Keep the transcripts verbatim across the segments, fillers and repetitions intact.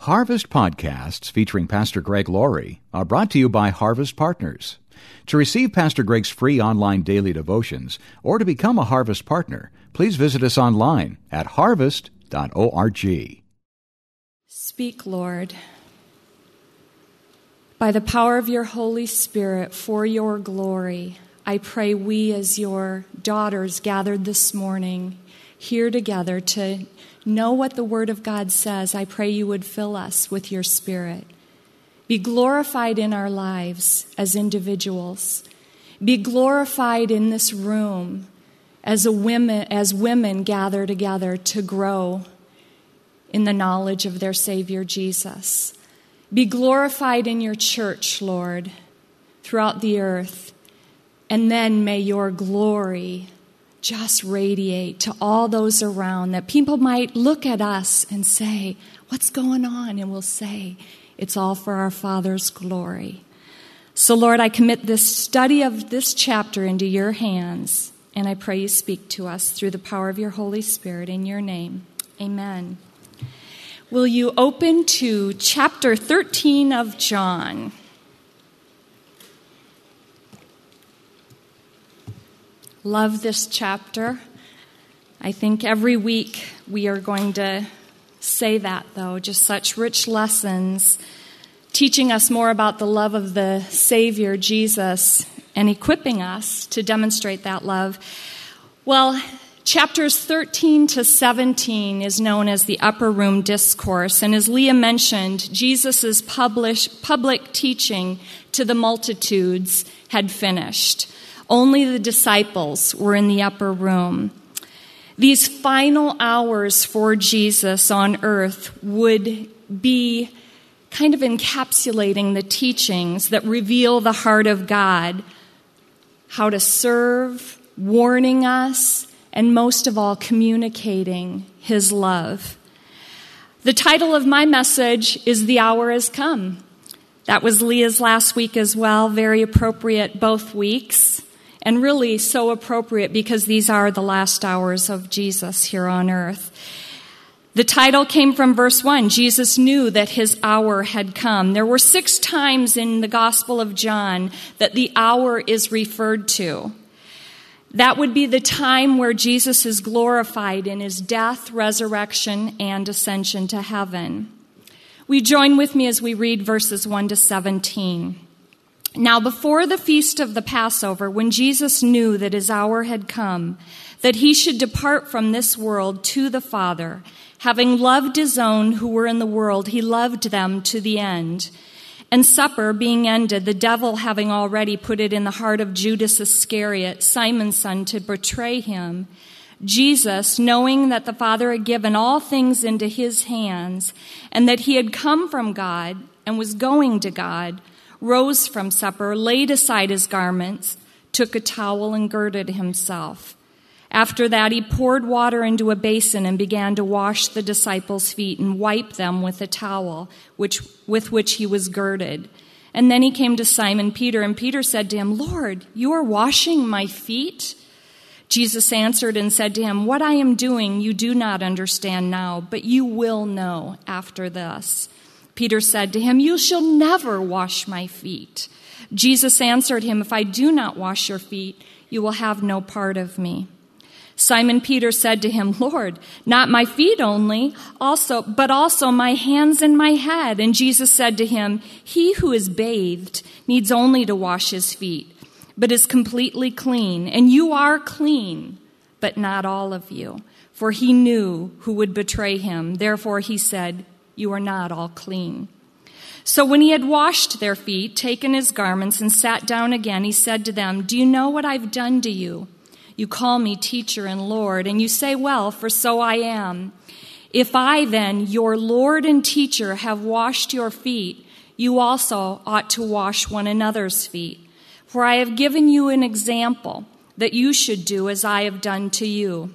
Harvest podcasts featuring Pastor Greg Laurie are brought to you by Harvest Partners. To receive Pastor Greg's free online daily devotions or to become a Harvest partner, please visit us online at harvest dot org. Speak, Lord, by the power of your Holy Spirit for your glory. I pray we as your daughters gathered this morning here together to know what the Word of God says. I pray you would fill us with your Spirit. Be glorified in our lives as individuals. Be glorified in this room as a women, as women gather together to grow in the knowledge of their Savior Jesus. Be glorified in your church, Lord, throughout the earth. And then may your glory just radiate to all those around, that people might look at us and say, what's going on? And we'll say, it's all for our Father's glory. So, Lord, I commit this study of this chapter into your hands, and I pray you speak to us through the power of your Holy Spirit in your name. Amen. Will you open to chapter thirteen of John? Love this chapter. I think every week we are going to say that, though. Just such rich lessons, teaching us more about the love of the Savior, Jesus, and equipping us to demonstrate that love. Well, chapters thirteen to seventeen is known as the Upper Room Discourse. And as Leah mentioned, Jesus' publish, public teaching to the multitudes had finished. Only the disciples were in the upper room. These final hours for Jesus on earth would be kind of encapsulating the teachings that reveal the heart of God, how to serve, warning us, and most of all, communicating his love. The title of my message is The Hour Has Come. That was Leah's last week as well, very appropriate both weeks. And really so appropriate because these are the last hours of Jesus here on earth. The title came from verse one. Jesus knew that his hour had come. There were six times in the Gospel of John that the hour is referred to. That would be the time where Jesus is glorified in his death, resurrection, and ascension to heaven. We join with me as we read verses one to seventeen. Now, before the feast of the Passover, when Jesus knew that his hour had come, that he should depart from this world to the Father, having loved his own who were in the world, he loved them to the end. And supper being ended, the devil having already put it in the heart of Judas Iscariot, Simon's son, to betray him, Jesus, knowing that the Father had given all things into his hands, and that he had come from God and was going to God, rose from supper, laid aside his garments, took a towel and girded himself. After that, he poured water into a basin and began to wash the disciples' feet and wipe them with a towel which, with which he was girded. And then he came to Simon Peter, and Peter said to him, Lord, you are washing my feet? Jesus answered and said to him, what I am doing you do not understand now, but you will know after this. Peter said to him, you shall never wash my feet. Jesus answered him, if I do not wash your feet, you will have no part of me. Simon Peter said to him, Lord, not my feet only, also, but also my hands and my head. And Jesus said to him, he who is bathed needs only to wash his feet, but is completely clean. And you are clean, but not all of you. For he knew who would betray him. Therefore he said, you are not all clean. So when he had washed their feet, taken his garments, and sat down again, he said to them, do you know what I've done to you? You call me teacher and Lord, and you say, well, for so I am. If I then, your Lord and teacher, have washed your feet, you also ought to wash one another's feet. For I have given you an example that you should do as I have done to you.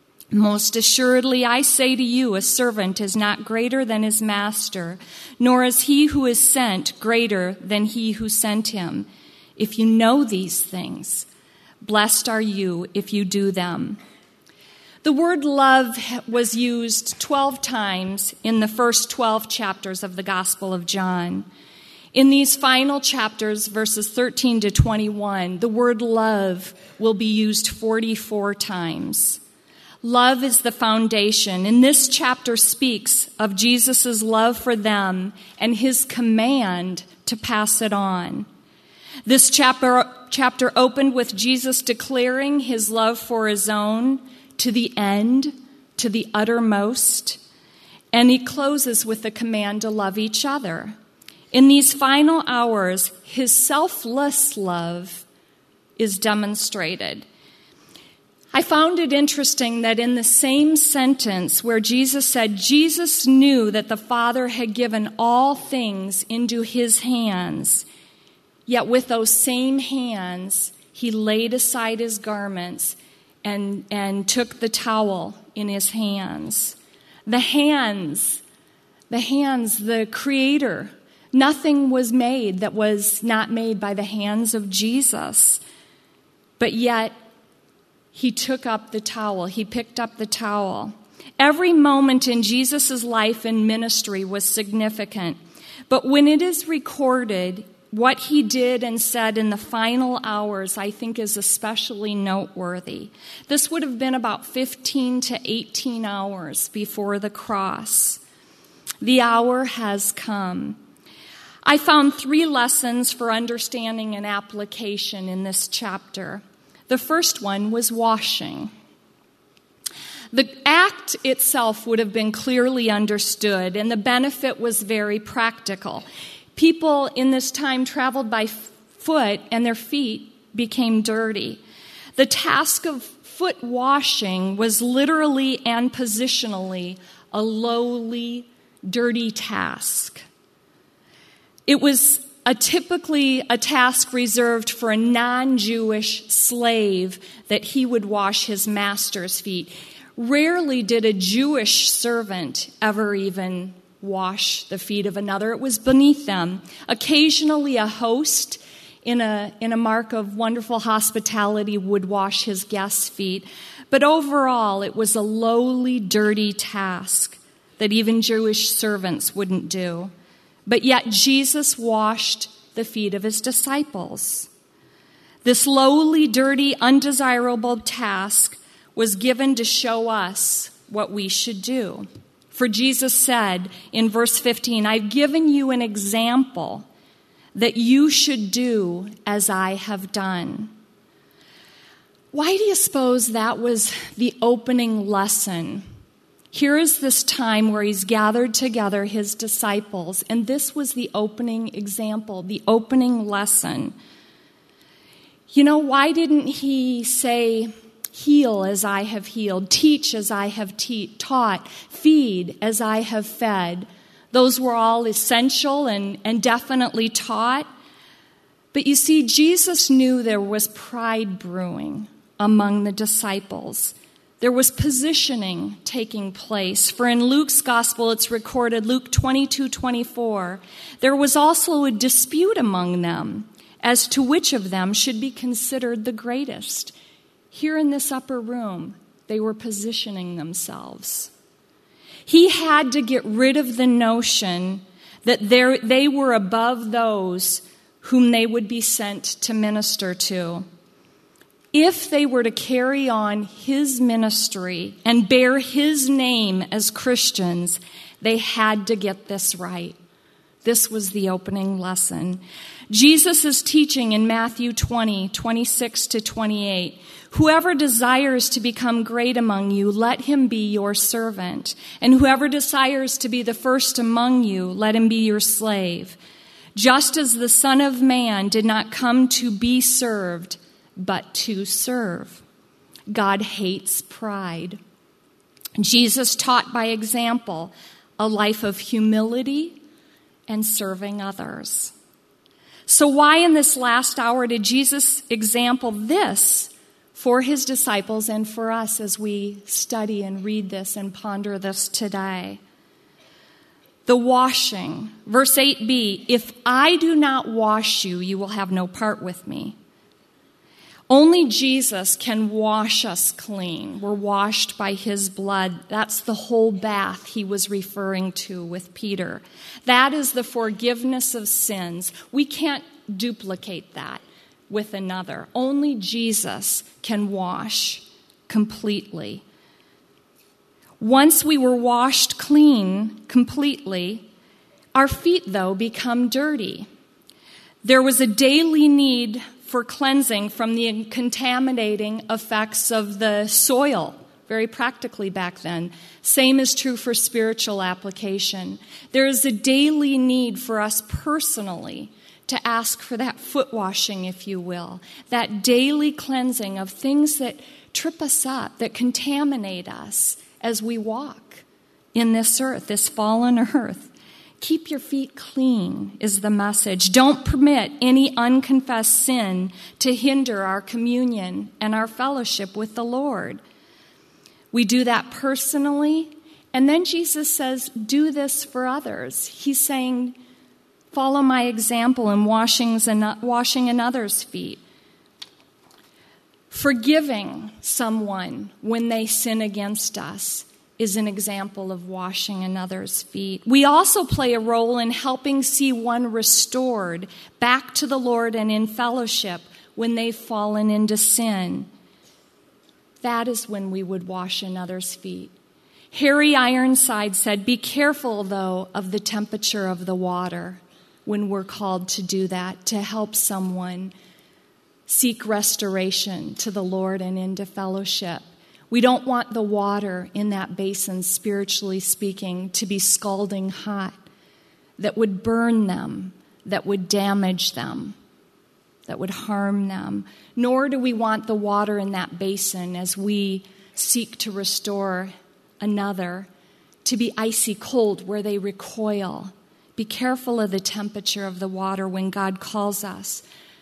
Most assuredly, I say to you, a servant is not greater than his master, nor is he who is sent greater than he who sent him. If you know these things, blessed are you if you do them. The word love was used twelve times in the first twelve chapters of the Gospel of John. In these final chapters, verses thirteen to twenty-one, the word love will be used forty-four times. Love is the foundation, and this chapter speaks of Jesus' love for them and his command to pass it on. This chapter, chapter opened with Jesus declaring his love for his own to the end, to the uttermost, and he closes with the command to love each other. In these final hours, his selfless love is demonstrated. I found it interesting that in the same sentence where Jesus said Jesus knew that the Father had given all things into his hands, yet with those same hands, he laid aside his garments and, and took the towel in his hands. The hands, the hands, the Creator. Nothing was made that was not made by the hands of Jesus. But yet, he took up the towel. He picked up the towel. Every moment in Jesus' life and ministry was significant. But when it is recorded, what he did and said in the final hours, I think, is especially noteworthy. This would have been about fifteen to eighteen hours before the cross. The hour has come. I found three lessons for understanding and application in this chapter. The first one was washing. The act itself would have been clearly understood, and the benefit was very practical. People in this time traveled by foot, and their feet became dirty. The task of foot washing was literally and positionally a lowly, dirty task. It was a typically a task reserved for a non-Jewish slave that he would wash his master's feet. Rarely did a Jewish servant ever even wash the feet of another. It was beneath them. Occasionally a host in a in a mark of wonderful hospitality would wash his guests' feet. But overall, it was a lowly, dirty task that even Jewish servants wouldn't do. But yet Jesus washed the feet of his disciples. This lowly, dirty, undesirable task was given to show us what we should do. For Jesus said in verse fifteen, I've given you an example that you should do as I have done. Why do you suppose that was the opening lesson? Here is this time where he's gathered together his disciples, and this was the opening example, the opening lesson. You know, why didn't he say, heal as I have healed, teach as I have te- taught, feed as I have fed? Those were all essential and, and definitely taught. But you see, Jesus knew there was pride brewing among the disciples. There was positioning taking place. For in Luke's gospel, it's recorded, Luke twenty-two twenty-four, there was also a dispute among them as to which of them should be considered the greatest. Here in this upper room, they were positioning themselves. He had to get rid of the notion that they were above those whom they would be sent to minister to. If they were to carry on his ministry and bear his name as Christians, they had to get this right. This was the opening lesson. Jesus is teaching in Matthew twenty, twenty-six to twenty-eight. Whoever desires to become great among you, let him be your servant. And whoever desires to be the first among you, let him be your slave. Just as the Son of Man did not come to be served, but to serve. God hates pride. Jesus taught by example a life of humility and serving others. So why in this last hour did Jesus example this for his disciples and for us as we study and read this and ponder this today? The washing. Verse eight b, if I do not wash you, you will have no part with me. Only Jesus can wash us clean. We're washed by his blood. That's the whole bath he was referring to with Peter. That is the forgiveness of sins. We can't duplicate that with another. Only Jesus can wash completely. Once we were washed clean completely, our feet, though, become dirty. There was a daily need for cleansing from the contaminating effects of the soil, very practically back then. Same is true for spiritual application. There is a daily need for us personally to ask for that foot washing, if you will, that daily cleansing of things that trip us up, that contaminate us as we walk in this earth, this fallen earth. Keep your feet clean is the message. Don't permit any unconfessed sin to hinder our communion and our fellowship with the Lord. We do that personally, and then Jesus says, do this for others. He's saying, follow my example in washing another's feet. Forgiving someone when they sin against us is an example of washing another's feet. We also play a role in helping see one restored back to the Lord and in fellowship when they've fallen into sin. That is when we would wash another's feet. Harry Ironside said, be careful, though, of the temperature of the water when we're called to do that, to help someone seek restoration to the Lord and into fellowship. We don't want the water in that basin, spiritually speaking, to be scalding hot, that would burn them, that would damage them, that would harm them. Nor do we want the water in that basin as we seek to restore another to be icy cold where they recoil. Be careful of the temperature of the water when God calls us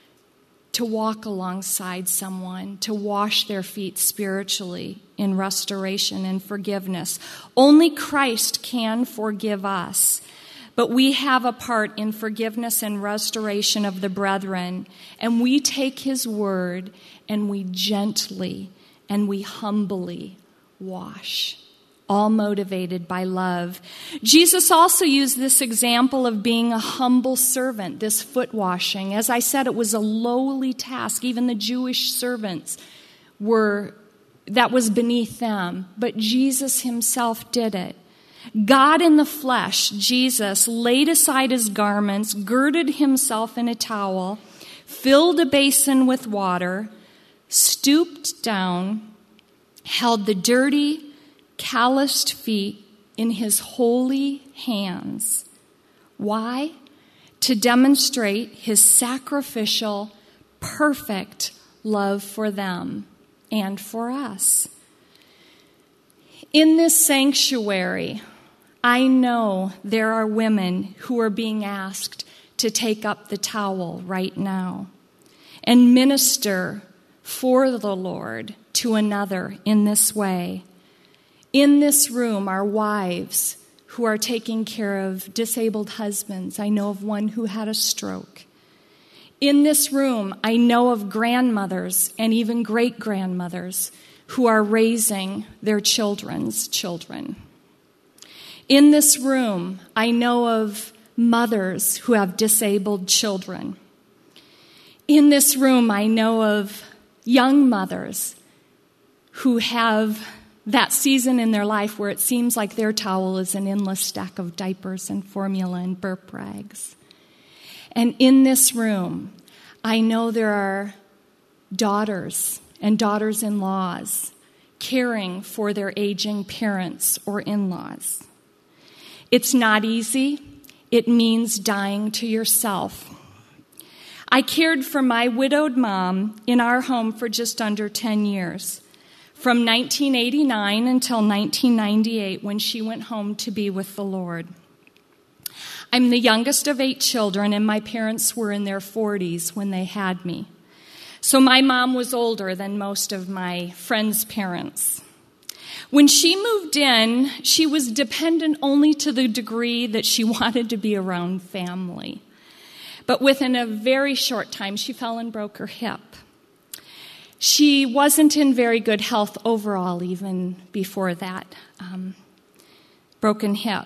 to walk alongside someone, to wash their feet spiritually in restoration and forgiveness. Only Christ can forgive us, but we have a part in forgiveness and restoration of the brethren, and we take his word and we gently and we humbly wash, all motivated by love. Jesus also used this example of being a humble servant, this foot washing. As I said, it was a lowly task. Even the Jewish servants were, that was beneath them. But Jesus himself did it. God in the flesh, Jesus, laid aside his garments, girded himself in a towel, filled a basin with water, stooped down, held the dirty, calloused feet in his holy hands. Why? To demonstrate his sacrificial, perfect love for them and for us. In this sanctuary, I know there are women who are being asked to take up the towel right now and minister for the Lord to another in this way. In this room are wives who are taking care of disabled husbands. I know of one who had a stroke. In this room, I know of grandmothers and even great-grandmothers who are raising their children's children. In this room, I know of mothers who have disabled children. In this room, I know of young mothers who have that season in their life where it seems like their towel is an endless stack of diapers and formula and burp rags. And in this room, I know there are daughters and daughters-in-laws caring for their aging parents or in-laws. It's not easy. It means dying to yourself. I cared for my widowed mom in our home for just under ten years. From nineteen eighty-nine until nineteen ninety-eight, when she went home to be with the Lord. I'm the youngest of eight children, and my parents were in their forties when they had me. So my mom was older than most of my friends' parents. When she moved in, she was dependent only to the degree that she wanted to be around family. But within a very short time, she fell and broke her hip. She wasn't in very good health overall, even before that um, broken hip.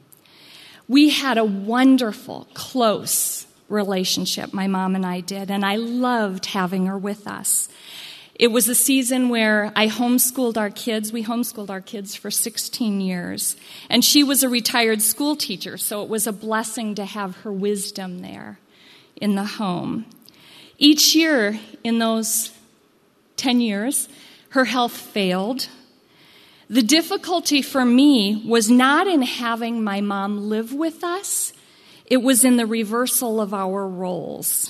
We had a wonderful, close relationship, my mom and I did, and I loved having her with us. It was a season where I homeschooled our kids. We homeschooled our kids for sixteen years. And she was a retired school teacher, so it was a blessing to have her wisdom there in the home. Each year in those ten years, her health failed. The difficulty for me was not in having my mom live with us. It was in the reversal of our roles.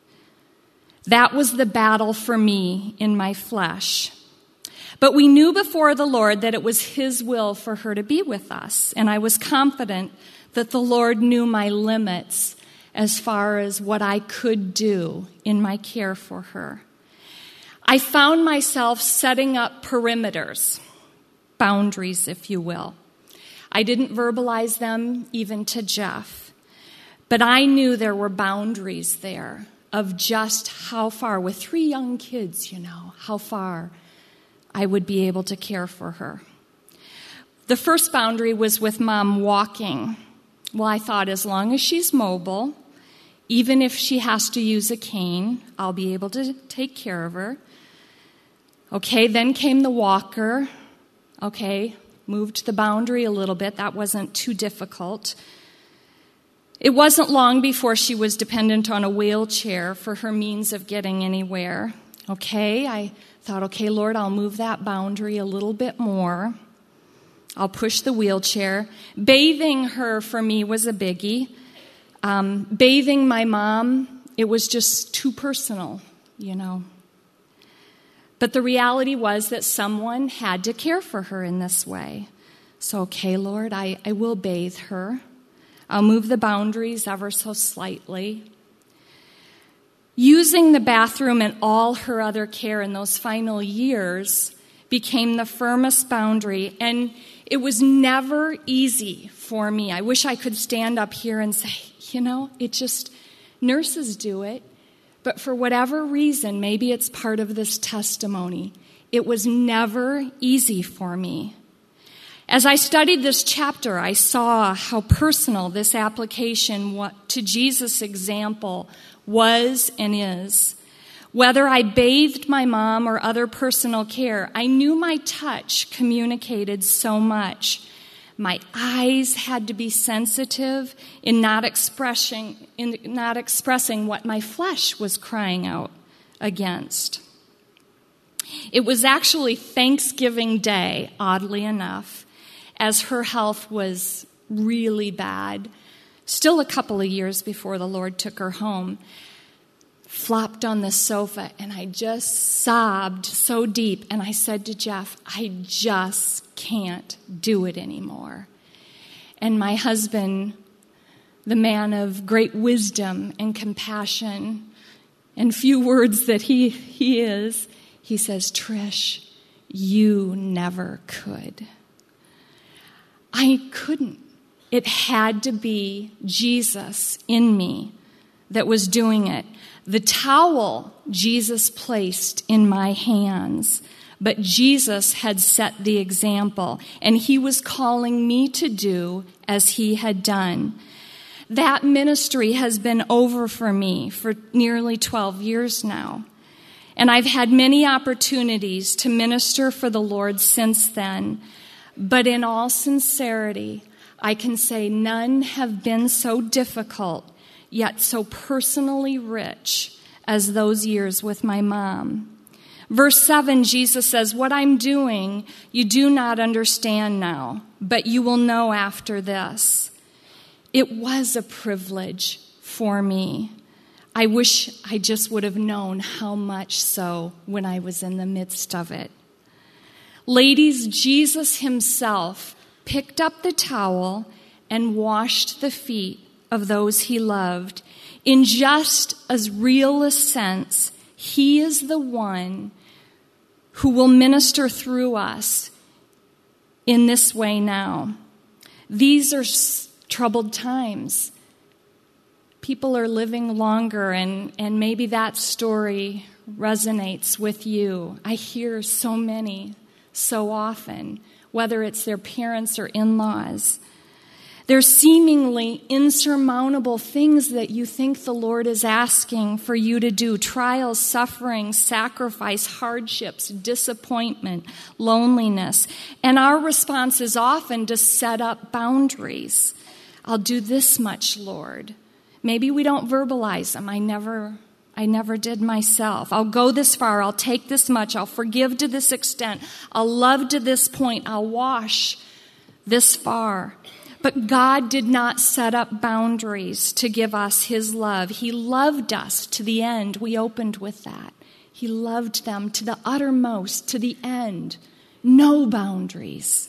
That was the battle for me in my flesh. But we knew before the Lord that it was His will for her to be with us. And I was confident that the Lord knew my limits as far as what I could do in my care for her. I found myself setting up perimeters, boundaries, if you will. I didn't verbalize them even to Jeff. But I knew there were boundaries there of just how far, with three young kids, you know, how far I would be able to care for her. The first boundary was with Mom walking. Well, I thought as long as she's mobile, even if she has to use a cane, I'll be able to take care of her. Okay, then came the walker. Okay, moved the boundary a little bit. That wasn't too difficult. It wasn't long before she was dependent on a wheelchair for her means of getting anywhere. Okay, I thought, okay, Lord, I'll move that boundary a little bit more. I'll push the wheelchair. Bathing her for me was a biggie. Um, bathing my mom, it was just too personal, you know. But the reality was that someone had to care for her in this way. So, okay, Lord, I, I will bathe her. I'll move the boundaries ever so slightly. Using the bathroom and all her other care in those final years became the firmest boundary, and it was never easy for me. I wish I could stand up here and say, you know, it just, nurses do it, but for whatever reason, maybe it's part of this testimony, it was never easy for me. As I studied this chapter, I saw how personal this application to Jesus' example was and is. Whether I bathed my mom or other personal care, I knew my touch communicated so much. My eyes had to be sensitive in not expressing, in not expressing what my flesh was crying out against. It was actually Thanksgiving Day, oddly enough, as her health was really bad, still a couple of years before the Lord took her home, flopped on the sofa, and I just sobbed so deep. And I said to Jeff, I just can't do it anymore. And my husband, the man of great wisdom and compassion and few words that he, he is, he says, Trish, you never could. I couldn't. It had to be Jesus in me that was doing it. The towel Jesus placed in my hands, but Jesus had set the example, and He was calling me to do as He had done. That ministry has been over for me for nearly twelve years now, and I've had many opportunities to minister for the Lord since then. But in all sincerity, I can say none have been so difficult, yet so personally rich as those years with my mom. Verse seven, Jesus says, what I'm doing, you do not understand now, but you will know after this. It was a privilege for me. I wish I just would have known how much so when I was in the midst of it. Ladies, Jesus Himself picked up the towel and washed the feet of those He loved. In just as real a sense, He is the one who will minister through us in this way now. These are troubled times. People are living longer, and, and maybe that story resonates with you. I hear so many, so often, whether it's their parents or in-laws. There's seemingly insurmountable things that you think the Lord is asking for you to do. Trials, suffering, sacrifice, hardships, disappointment, loneliness. And our response is often to set up boundaries. I'll do this much, Lord. Maybe we don't verbalize them. I never, I never did myself. I'll go this far. I'll take this much. I'll forgive to this extent. I'll love to this point. I'll wash this far. But God did not set up boundaries to give us his love. He loved us to the end. We opened with that. He loved them to the uttermost, to the end. No boundaries.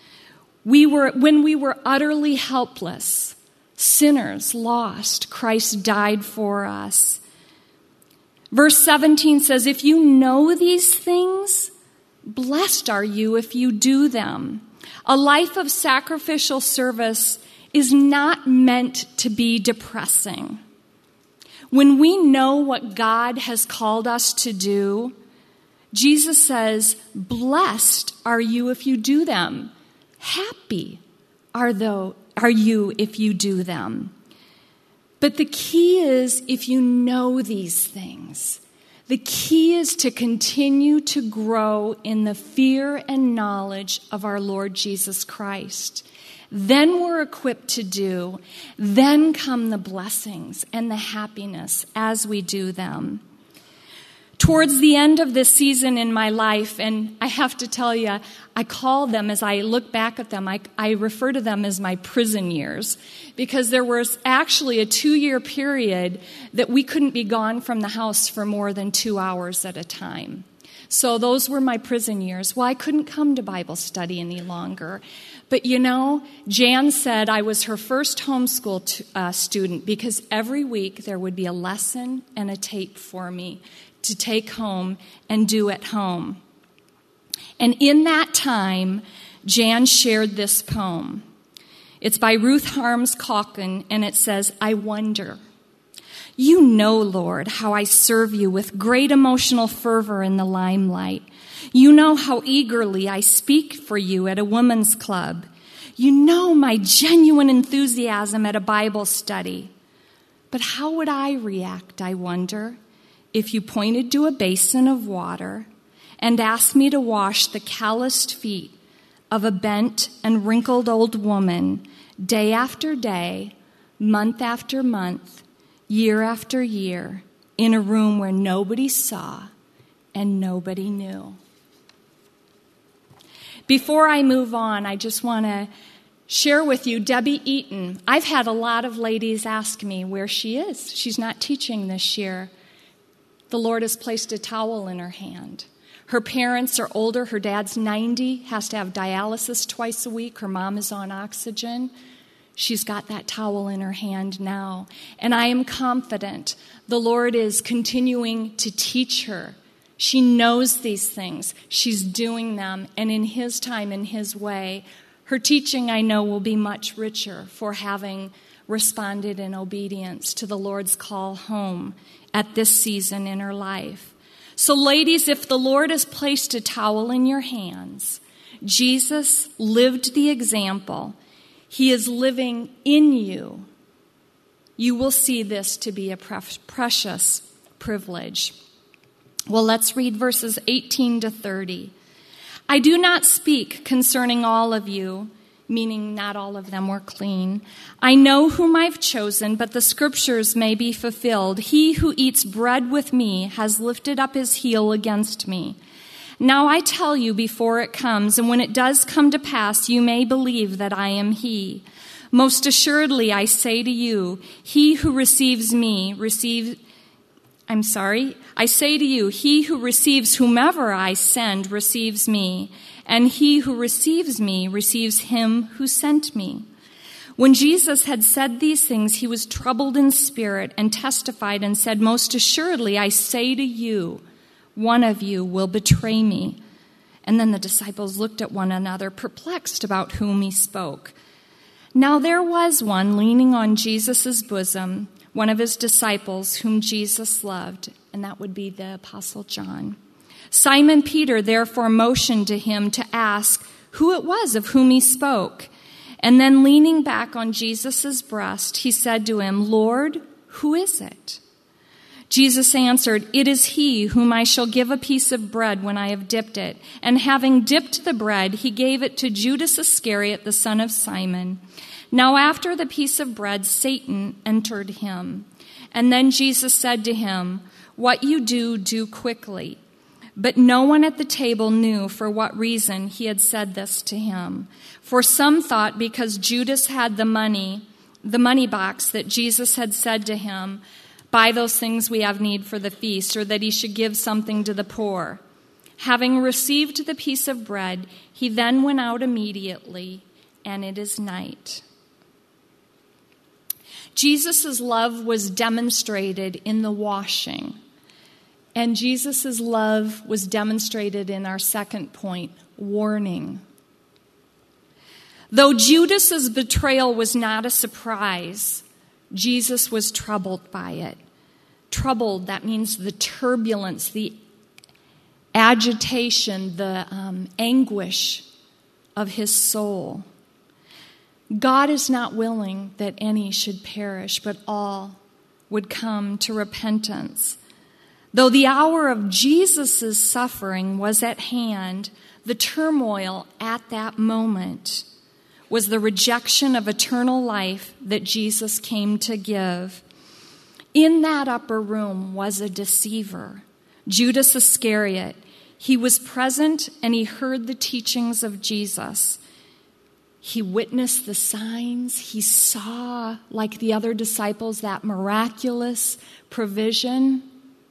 We were, when we were utterly helpless, sinners, lost, Christ died for us. Verse seventeen says, if you know these things, blessed are you if you do them. A life of sacrificial service is not meant to be depressing. When we know what God has called us to do, Jesus says, blessed are you if you do them. Happy are, though, are you if you do them. But the key is if you know these things. The key is to continue to grow in the fear and knowledge of our Lord Jesus Christ. Then we're equipped to do. Then come the blessings and the happiness as we do them. Towards the end of this season in my life, and I have to tell you, I call them, as I look back at them, I, I refer to them as my prison years, because there was actually a two-year period that we couldn't be gone from the house for more than two hours at a time. So those were my prison years. Well, I couldn't come to Bible study any longer. But you know, Jan said I was her first homeschool t- uh, student because every week there would be a lesson and a tape for me to take home and do at home. And in that time, Jan shared this poem. It's by Ruth Harms Calkin, and it says, I wonder. You know, Lord, how I serve you with great emotional fervor in the limelight. You know how eagerly I speak for you at a women's club. You know my genuine enthusiasm at a Bible study. But how would I react, I wonder, if you pointed to a basin of water and asked me to wash the calloused feet of a bent and wrinkled old woman day after day, month after month, year after year, in a room where nobody saw and nobody knew. Before I move on, I just want to share with you Debbie Eaton. I've had a lot of ladies ask me where she is. She's not teaching this year. The Lord has placed a towel in her hand. Her parents are older. Her dad's ninety, has to have dialysis twice a week. Her mom is on oxygen. She's got that towel in her hand now. And I am confident the Lord is continuing to teach her. She knows these things. She's doing them. And in His time, in His way, her teaching, I know, will be much richer for having responded in obedience to the Lord's call home at this season in her life. So ladies, if the Lord has placed a towel in your hands, Jesus lived the example. He is living in you. You will see this to be a precious privilege. Well, let's read verses eighteen to thirty. I do not speak concerning all of you, meaning not all of them were clean. I know whom I've chosen, but the scriptures may be fulfilled. He who eats bread with me has lifted up his heel against me. Now I tell you before it comes, and when it does come to pass, you may believe that I am he. Most assuredly, I say to you, he who receives me receives, I'm sorry, I say to you, he who receives whomever I send receives me, and he who receives me receives him who sent me. When Jesus had said these things, he was troubled in spirit and testified and said, most assuredly, I say to you, one of you will betray me. And then the disciples looked at one another, perplexed about whom he spoke. Now there was one leaning on Jesus' bosom, one of his disciples whom Jesus loved. and that would be the Apostle John. Simon Peter therefore motioned to him to ask who it was of whom he spoke. And then leaning back on Jesus' breast, he said to him, Lord, who is it? Jesus answered, It is he whom I shall give a piece of bread when I have dipped it. And having dipped the bread, he gave it to Judas Iscariot, the son of Simon. Now after the piece of bread, Satan entered him. And then Jesus said to him, What you do, do quickly. But no one at the table knew for what reason he had said this to him. For some thought because Judas had the money, the money box, that Jesus had said to him, Buy those things we have need for the feast, or that he should give something to the poor. Having received the piece of bread, he then went out immediately, and it is night. Jesus' love was demonstrated in the washing. And Jesus' love was demonstrated in our second point, warning. Though Judas' betrayal was not a surprise, Jesus was troubled by it. Troubled, that means the turbulence, the agitation, the um, anguish of his soul. God is not willing that any should perish, but all would come to repentance. Though the hour of Jesus' suffering was at hand, the turmoil at that moment was the rejection of eternal life that Jesus came to give. In that upper room was a deceiver, Judas Iscariot. He was present and he heard the teachings of Jesus. He witnessed the signs. He saw, like the other disciples, that miraculous provision.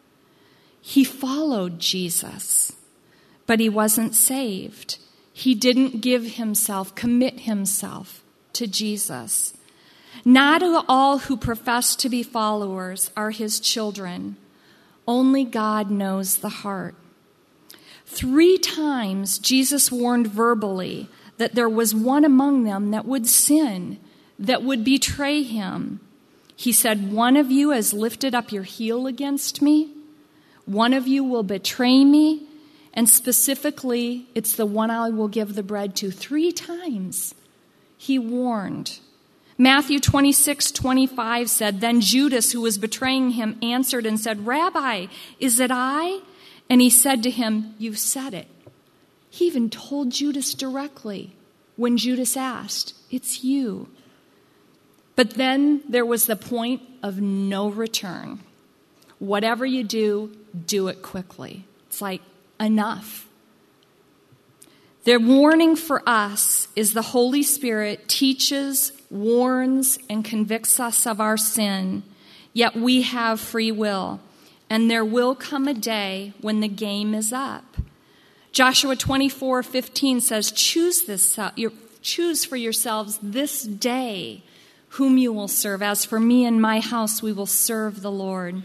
He followed Jesus, but he wasn't saved. He didn't give himself, commit himself to Jesus. Not all who profess to be followers are his children. Only God knows the heart. Three times Jesus warned verbally that there was one among them that would sin, that would betray him. He said, One of you has lifted up your heel against me. One of you will betray me. And specifically, it's the one I will give the bread to. Three times he warned. Matthew twenty-six twenty-five said, Then Judas, who was betraying him, answered and said, Rabbi, is it I? And he said to him, You've said it. He even told Judas directly when Judas asked, It's you. But then there was the point of no return. Whatever you do, do it quickly. It's like, enough. The warning for us is the Holy Spirit teaches, warns, and convicts us of our sin, yet we have free will, and there will come a day when the game is up. Joshua twenty-four fifteen says, choose this, uh, your, choose for yourselves this day whom you will serve. As for me and my house, we will serve the Lord.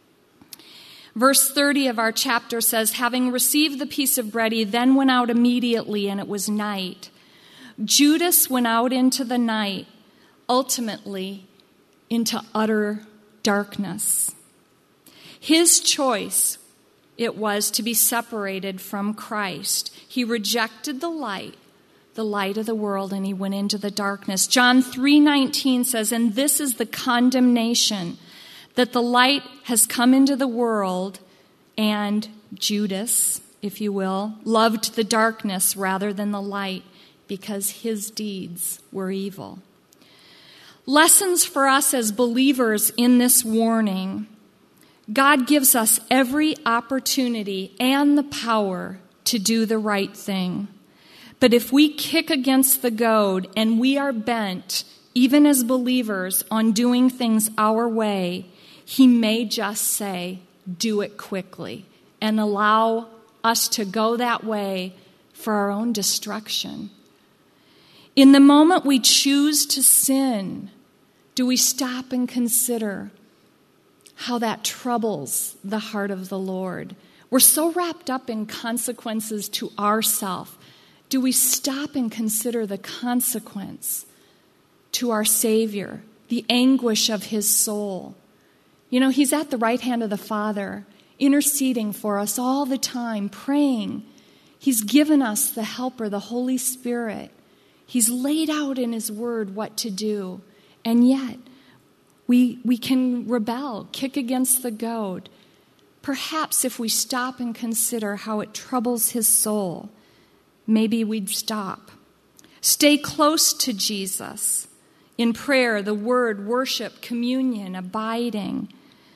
Verse thirty of our chapter says, having received the piece of bread, he then went out immediately, and it was night. Judas went out into the night, ultimately into utter darkness. His choice, it was to be separated from Christ. He rejected the light, the light of the world, and he went into the darkness. John three nineteen says, and this is the condemnation, that the light has come into the world, and Judas, if you will, loved the darkness rather than the light because his deeds were evil. Lessons for us as believers in this warning. God gives us every opportunity and the power to do the right thing. But if we kick against the goad and we are bent, even as believers, on doing things our way, he may just say, do it quickly, and allow us to go that way for our own destruction. In the moment we choose to sin, do we stop and consider how that troubles the heart of the Lord? We're so wrapped up in consequences to ourselves. Do we stop and consider the consequence to our Savior, the anguish of his soul? You know, he's at the right hand of the Father, interceding for us all the time, praying. He's given us the Helper, the Holy Spirit. He's laid out in His Word what to do. And yet, we, we can rebel, kick against the goad. Perhaps if we stop and consider how it troubles His soul, maybe we'd stop. Stay close to Jesus in prayer, the Word, worship, communion, abiding.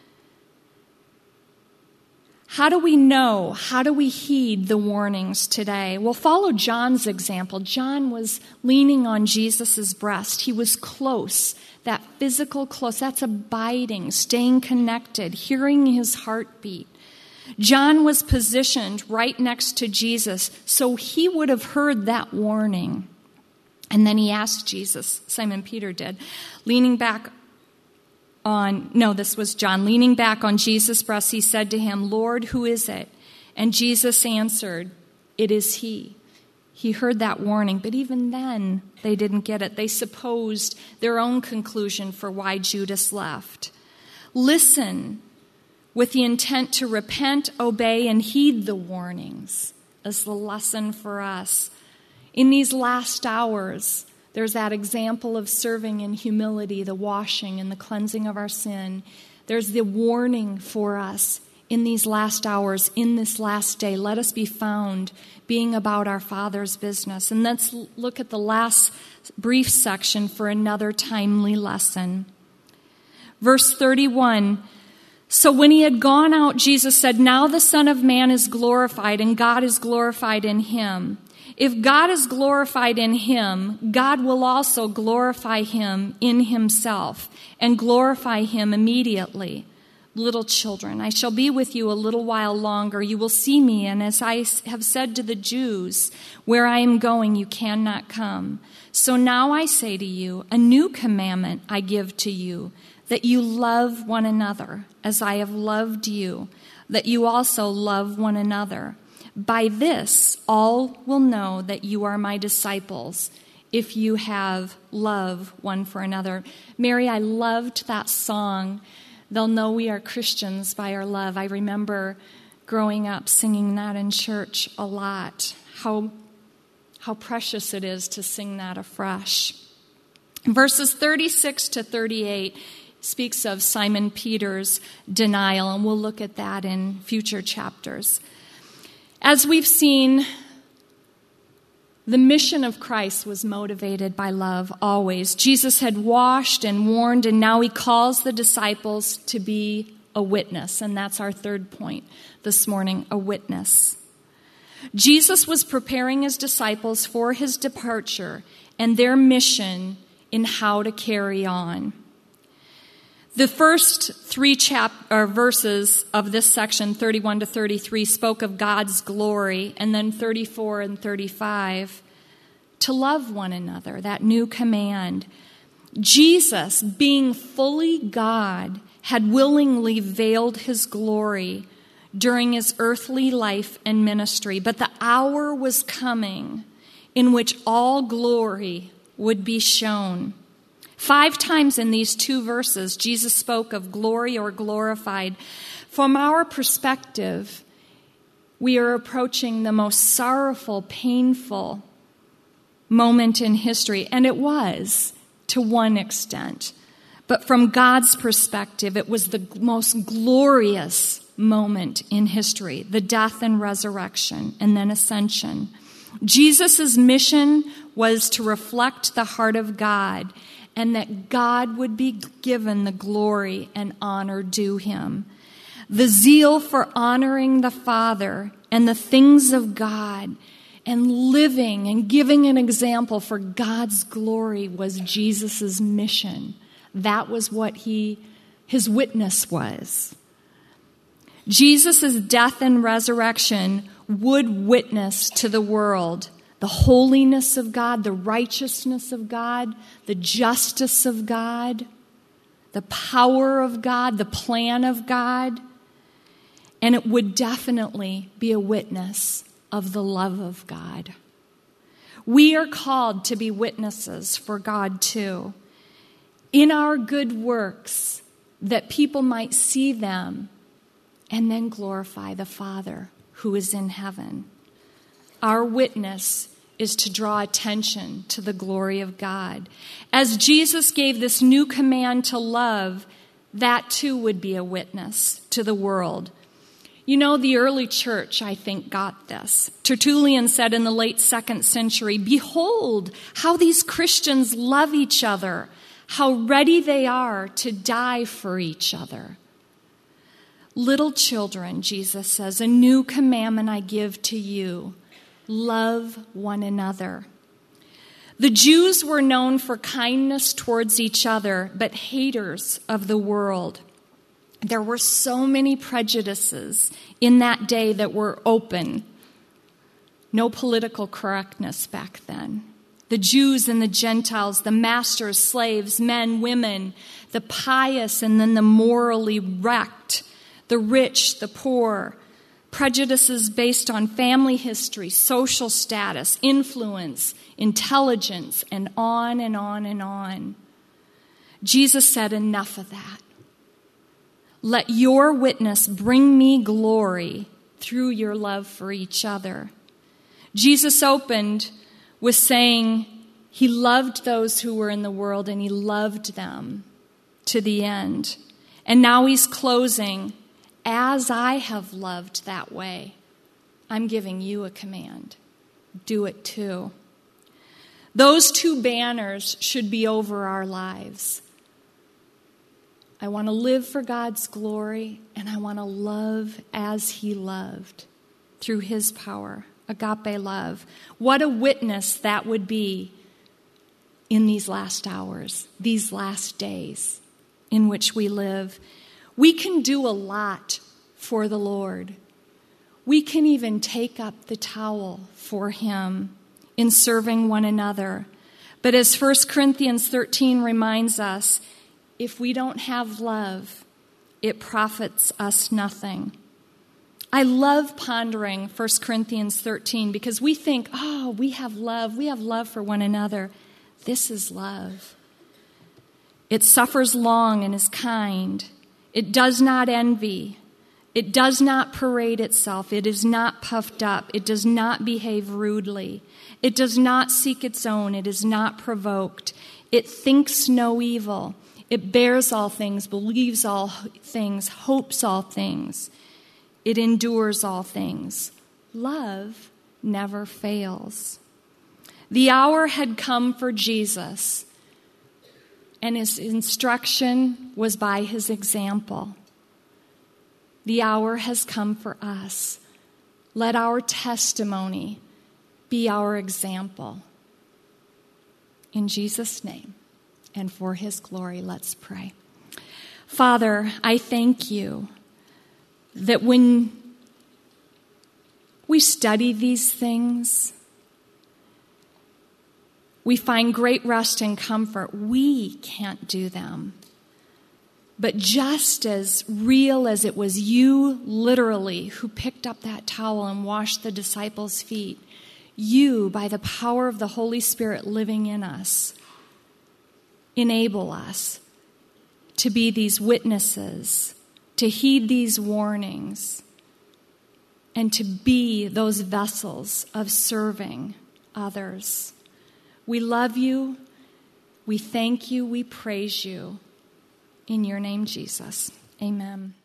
How do we know? How do we heed the warnings today? Well, follow John's example. John was leaning on Jesus' breast. He was close, that physical close. That's abiding, staying connected, hearing His heartbeat. John was positioned right next to Jesus, so he would have heard that warning. And then he asked Jesus, Simon Peter did, leaning back on, no, this was John, leaning back on Jesus' breast, he said to him, Lord, who is it? And Jesus answered, it is He. He heard that warning, but even then, they didn't get it. They supposed their own conclusion for why Judas left. Listen with the intent to repent, obey, and heed the warnings as the lesson for us. In these last hours, there's that example of serving in humility, the washing and the cleansing of our sin. There's the warning for us in these last hours, in this last day. Let us be found being about our Father's business. And let's look at the last brief section for another timely lesson. Verse thirty-one, so when He had gone out, Jesus said, now the Son of Man is glorified, and God is glorified in Him. If God is glorified in Him, God will also glorify Him in Himself and glorify Him immediately. Little children, I shall be with you a little while longer. You will see me, and as I have said to the Jews, where I am going, you cannot come. So now I say to you, a new commandment I give to you, that you love one another as I have loved you, that you also love one another. By this, all will know that you are my disciples, if you have love one for another. Mary, I loved that song. They'll know we are Christians by our love. I remember growing up singing that in church a lot. How, how precious it is to sing that afresh. Verses thirty-six to thirty-eight speaks of Simon Peter's denial, and we'll look at that in future chapters. As we've seen, the mission of Christ was motivated by love always. Jesus had washed and warned, and now He calls the disciples to be a witness. And that's our third point this morning, a witness. Jesus was preparing His disciples for His departure and their mission in how to carry on. The first three chap- or verses of this section, thirty-one to thirty-three, spoke of God's glory, and then thirty-four and thirty-five, to love one another, that new command. Jesus, being fully God, had willingly veiled His glory during His earthly life and ministry, but the hour was coming in which all glory would be shown. Five times in these two verses, Jesus spoke of glory or glorified. From our perspective, we are approaching the most sorrowful, painful moment in history. And it was, to one extent. But from God's perspective, it was the most glorious moment in history, the death and resurrection, and then ascension. Jesus' mission was to reflect the heart of God, and that God would be given the glory and honor due Him. The zeal for honoring the Father and the things of God and living and giving an example for God's glory was Jesus' mission. That was what he, His witness was. Jesus' death and resurrection would witness to the world the holiness of God, the righteousness of God, the justice of God, the power of God, the plan of God. And it would definitely be a witness of the love of God. We are called to be witnesses for God too. In our good works, that people might see them and then glorify the Father who is in heaven. Our witness is to draw attention to the glory of God. As Jesus gave this new command to love, that too would be a witness to the world. You know, the early church, I think, got this. Tertullian said in the late second century, "Behold how these Christians love each other, how ready they are to die for each other." Little children, Jesus says, "A new commandment I give to you, love one another." The Jews were known for kindness towards each other, but haters of the world. There were so many prejudices in that day that were open. No political correctness back then. The Jews and the Gentiles, the masters, slaves, men, women, the pious and then the morally wrecked, the rich, the poor, prejudices based on family history, social status, influence, intelligence, and on and on and on. Jesus said, enough of that. Let your witness bring me glory through your love for each other. Jesus opened with saying he loved those who were in the world and he loved them to the end. And now he's closing, as I have loved that way, I'm giving you a command. Do it too. Those two banners should be over our lives. I want to live for God's glory, and I want to love as he loved through his power, agape love. What a witness that would be in these last hours, these last days in which we live. We can do a lot for the Lord. We can even take up the towel for him in serving one another. But as First Corinthians thirteen reminds us, if we don't have love, it profits us nothing. I love pondering First Corinthians thirteen because we think, oh, we have love. We have love for one another. This is love. It suffers long and is kind. It does not envy. It does not parade itself. It is not puffed up. It does not behave rudely. It does not seek its own. It is not provoked. It thinks no evil. It bears all things, believes all things, hopes all things. It endures all things. Love never fails. The hour had come for Jesus, and his instruction was by his example. The hour has come for us. Let our testimony be our example. In Jesus' name and for his glory, let's pray. Father, I thank you that when we study these things, we find great rest and comfort. We can't do them. But just as real as it was you, literally, who picked up that towel and washed the disciples' feet, you, by the power of the Holy Spirit living in us, enable us to be these witnesses, to heed these warnings, and to be those vessels of serving others. We love you. We thank you. We praise you. In your name, Jesus. Amen.